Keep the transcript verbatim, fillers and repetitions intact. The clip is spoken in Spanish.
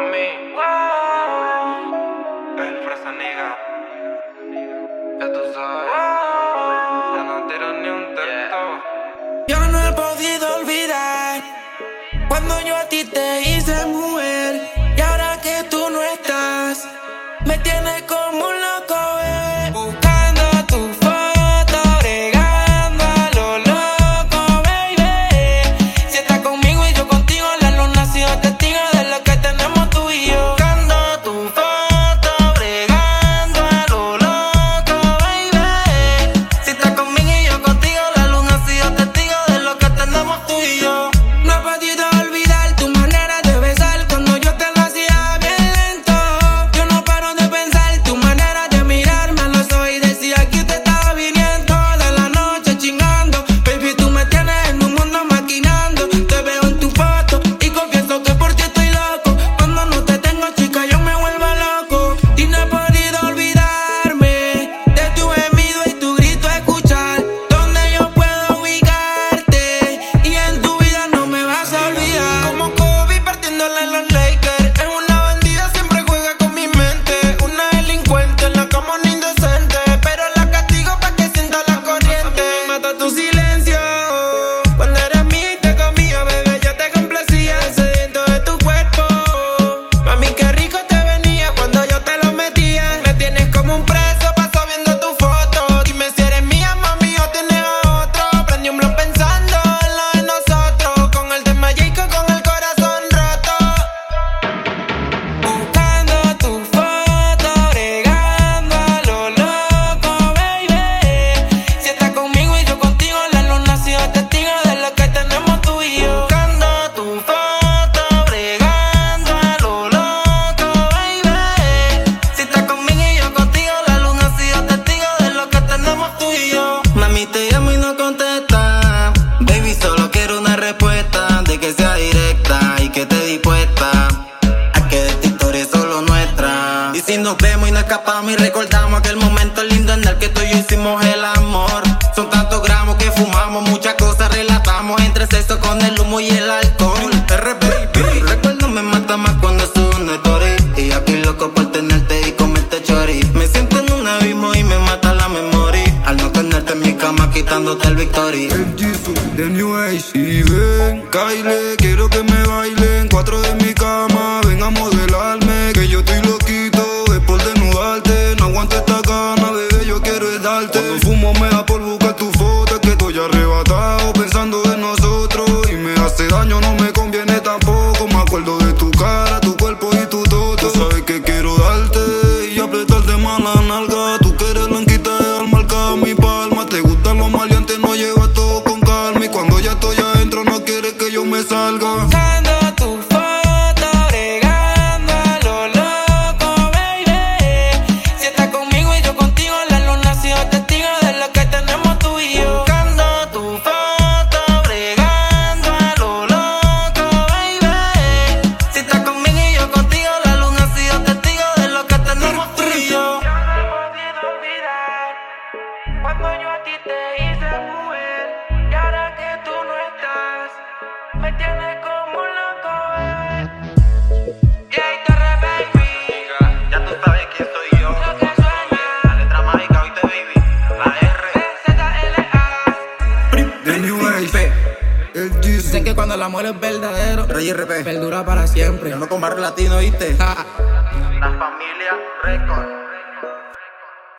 mami. El fresa nigga. Ya tú sabes. Ya no tiro ni un texto. Yo no he podido olvidar cuando yo a ti te hice mujer. Y ahora que tú no estás, me tienes como un loco, eh. Buscando tu foto, bregando a lo loco, baby. Si estás conmigo y yo contigo, la luna ha sido testigo de lo que tenemos tú y yo. Buscando tu foto, bregando a lo loco, baby. Si estás conmigo y yo contigo, la luna ha sido testigo de lo que tenemos tú y yo. No he podido olvidar tu manera de besar cuando yo te lo hacía bien lento. Yo no paro de pensar tu manera de mirarme a los ojos y decía que usted estaba viniendo de la noche chingando. Baby, tú me tienes en un mundo maquinando. Te veo en tu foto y confieso que por ti estoy loco. Cuando no te tengo, chica, yo me vuelvo loco. Y no he podido olvidarme de tu gemido y tu grito escuchar. Donde yo puedo ubicarte y en tu vida no me vas a olvidar. Como Kobe partiéndole en los Lakers. Es una bandida, siempre juega con mi mente. Una delincuente, en la cama una indecente. Pero la castigo pa' que sienta la corriente. Me mata tu silencio. Cuando eras mía y te comía, bebé, yo te complacía. Sediento de tu cuerpo. Mami, qué rico te venía cuando yo te lo metía. Me tienes como un preso, paso viendo tu foto. Dime si eres mía, mami, o tienes a otro. Prendí un blog pensando en lo de nosotros. Con el de Magico, con el corazón roto. Buscando tu foto, bregando a lo loco, baby. Si estás conmigo y yo contigo, la luna ha sido testigo de lo que tenemos tú y yo. Buscando tu foto, bregando a lo loco, baby. Si estás conmigo y yo contigo, la luna ha sido testigo de lo que tenemos tú y yo. Mami, te llamo y no contesta. Baby, solo quiero una respuesta de que sea directa y que esté dispuesta a que de esta historia es solo nuestra. Y si nos vemos y nos escapamos y recordamos aquel momento lindo en el que tú y yo hicimos el amor. Son tantos gramos que fumamos, muchas cosas relatamos entre sexo con el humo y el alcohol. R, baby, recuerdo me mata más cuando es una story. Y aquí loco por tenerte y comerte chori. Me siento en un abismo y me mata la memoria al no tenerte en mi cama quitándote el victory. El Jisoo de New Age. Y ven, Kyle, quiero que me bailen. Cuatro de mi cama, ven a modelarme. Que yo estoy loquito, es por desnudarte. No aguanto esta gana, bebé, yo quiero es darte. Cuando fumo me da por buscar tu foto. Es que estoy arrebatado pensando en nosotros. Y me hace daño, no me conviene tampoco. Me acuerdo de tu cara, tu cuerpo y tu toto. Tú sabes que quiero darte y apretarte más la nalga. Tú que eres blanquita de alma, marca mi palma. Te gustan los maleantes, no llevas todo con calma. Y cuando ya estoy adentro no quieres que yo me salga. Buscando tu foto, bregando a lo loco, baby. Si estás conmigo y yo contigo, la luna ha sido testigo de lo que tenemos tú y yo. Buscando tu foto, bregando a lo loco, baby. Si estás conmigo y yo contigo, la luna ha sido testigo de lo que tenemos tú y yo. Yo no he podido olvidar cuando yo a ti te hice mujer. Y ahora que tú no estás, me tienes como un loco, eh. Y ahí te re, baby. Ya tú sabes quién soy yo. Lo que suena. La letra mágica, oíste, baby. La R. Z L A. De New Age. El Jisoo. Dicen que cuando el amor es verdadero, Rey R P. perdura para siempre. Yo no con barrio latino, ¿oíste? Ja.